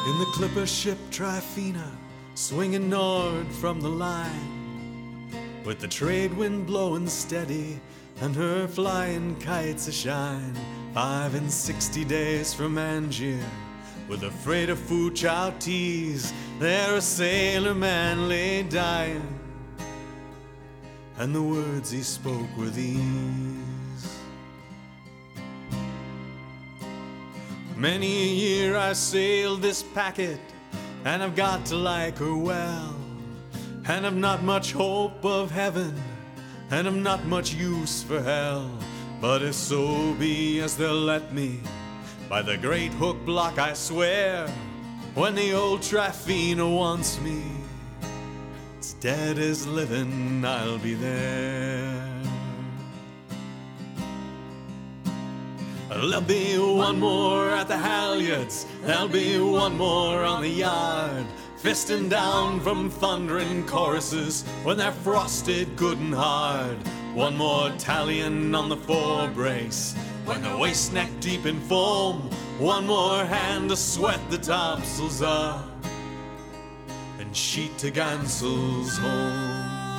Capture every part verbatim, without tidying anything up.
In the clipper ship Tryphena, swinging north from the line, with the trade wind blowing steady and her flying kites a-shine. Five and sixty days from Angier, with a freight of Foochow teas, there a sailor man lay dying, and the words he spoke were these: many a year I sailed this packet, and I've got to like her well, and I've not much hope of heaven, and I've not much use for hell. But if so be as they'll let me, by the great hook block I swear, when the old Tryphena wants me, it's dead as living, I'll be there. There'll be one more at the halyards, there'll be one more on the yard, fisting down from thundering choruses when they're frosted good and hard. One more tallying on the forebrace when the waist neck deep in foam. One more hand to sweat the topsails up and sheet to Gansel's home.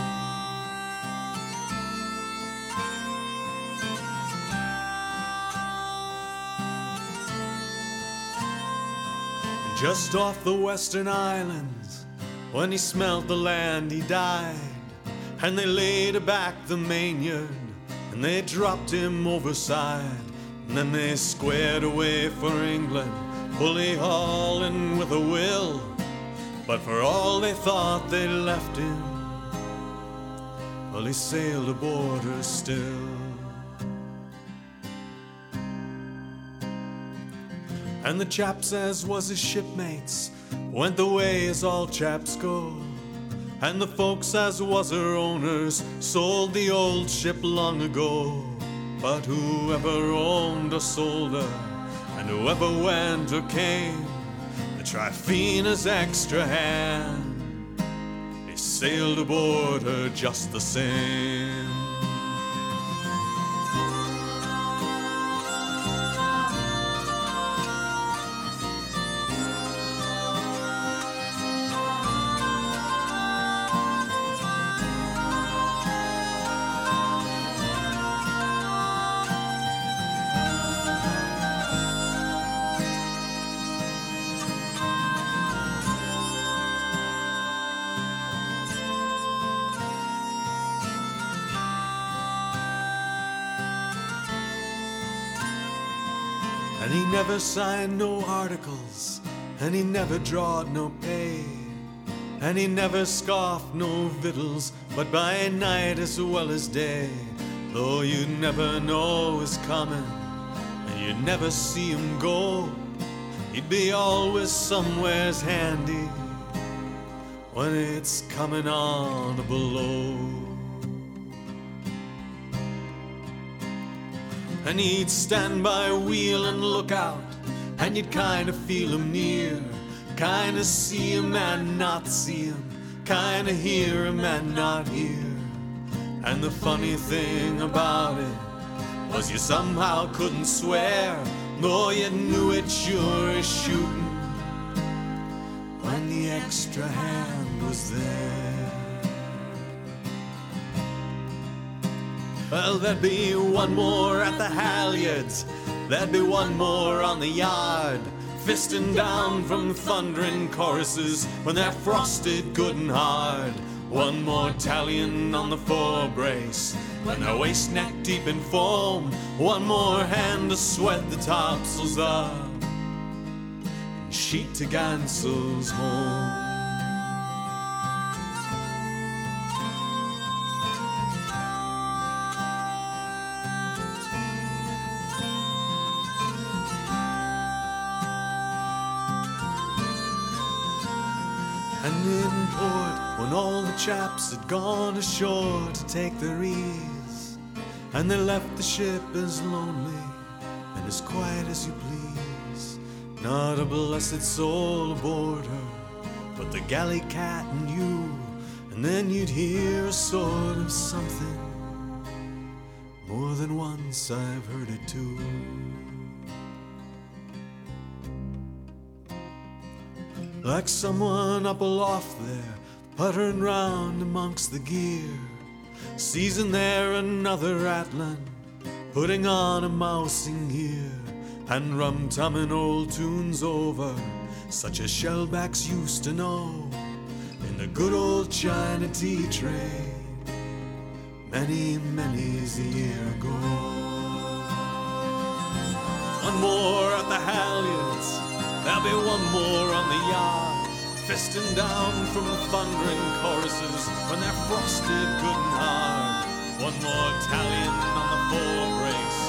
Just off the western islands, when he smelt the land he died, and they laid aback the mainyard, and they dropped him overside, and then they squared away for England, bully hauling with a will. But for all they thought they left him, well, he sailed aboard her still. And the chaps as was his shipmates went the way as all chaps go, and the folks as was her owners sold the old ship long ago. But whoever owned or sold her, and whoever went or came, the Tryphena's extra hand, he sailed aboard her just the same. And he never signed no articles, and he never drawed no pay, and he never scoffed no victuals, but by night as well as day. Though you'd never know his coming, and you'd never see him go, he'd be always somewheres handy when it's coming on below. And he'd stand by a wheel and look out, and you'd kind of feel him near, kind of see him and not see him, kind of hear him and not hear. And the funny thing about it was you somehow couldn't swear, though you knew it sure as shooting, when the extra hand was there. Well, there'd be one more at the halyards, there'd be one more on the yard, fisting down from thundering choruses when they're frosted good and hard. One more tallying on the forebrace when their waist neck deep in foam. One more hand to sweat the topsails up and sheet to Gansel's home. And in port, when all the chaps had gone ashore to take their ease, and they left the ship as lonely and as quiet as you please, not a blessed soul aboard her but the galley cat and you. And then you'd hear a sort of something, more than once I've heard it too. like someone up aloft there, puttering round amongst the gear, seizing there another rattling, putting on a mousing here, and rum-tumming old tunes over, such as shellbacks used to know, in the good old China tea trade, many, many's a year ago. One more at the halyards, there'll be one more on the yard, fisting down from the thundering choruses when they're frosted good and hard. One more tallying on the fore brace,